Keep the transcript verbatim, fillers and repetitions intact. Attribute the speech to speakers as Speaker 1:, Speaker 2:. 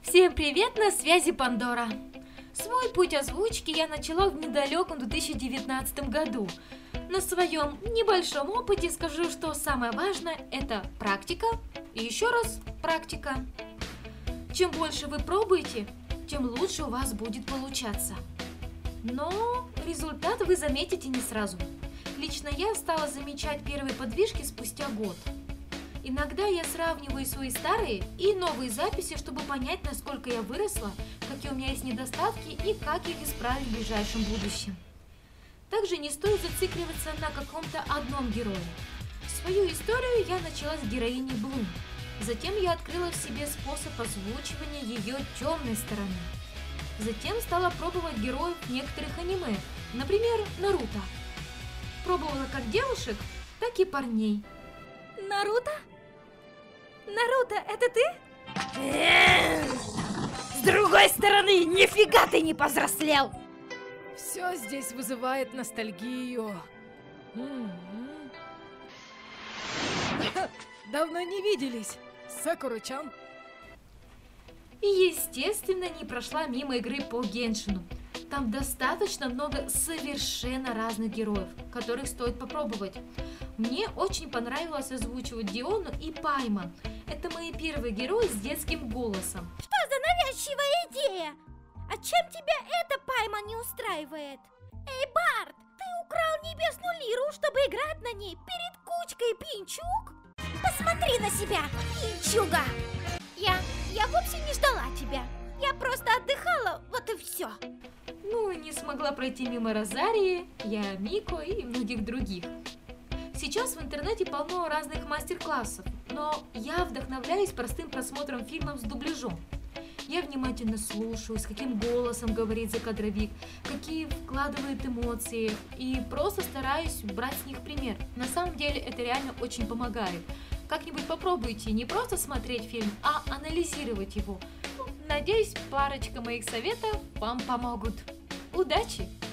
Speaker 1: Всем привет, на связи Пандора. Свой путь озвучки я начала в недалеком две тысячи девятнадцатом году. На своем небольшом опыте скажу, что самое важное – это практика и еще раз практика. Чем больше вы пробуете, тем лучше у вас будет получаться. Но результат вы заметите не сразу. Лично я стала замечать первые подвижки спустя год. Иногда я сравниваю свои старые и новые записи, чтобы понять, насколько я выросла, какие у меня есть недостатки и как их исправить в ближайшем будущем. Также не стоит зацикливаться на каком-то одном герое. Свою историю я начала с героини Блум. Затем я открыла в себе способ озвучивания ее темной стороны. Затем стала пробовать героев некоторых аниме, например, Наруто. Пробовала как девушек, так и парней.
Speaker 2: Наруто? Наруто, это ты?
Speaker 3: С другой стороны, нифига ты не повзрослел!
Speaker 4: Все здесь вызывает ностальгию. Давно не виделись, Сакура-чан.
Speaker 1: И, естественно, не прошла мимо игры по Геншину. Там достаточно много совершенно разных героев, которых стоит попробовать. Мне очень понравилось озвучивать Диону и Пайма. Это мои первые герои с детским голосом.
Speaker 2: Что за навязчивая идея? А чем тебя эта Пайма не устраивает? Эй, Барт, ты украл небесную лиру, чтобы играть на ней перед кучкой пинчуг? Посмотри на себя, пинчуга! Я, я вовсе не ждала тебя. Я просто отдыхала, вот и все.
Speaker 1: Ну и не смогла пройти мимо Розарии, я Мико и многих других. Сейчас в интернете полно разных мастер-классов, но я вдохновляюсь простым просмотром фильмов с дубляжом. Я внимательно слушаю, с каким голосом говорит закадровик, какие вкладывает эмоции, и просто стараюсь брать с них пример. На самом деле это реально очень помогает. Как-нибудь попробуйте не просто смотреть фильм, а анализировать его. Надеюсь, парочка моих советов вам помогут. Удачи!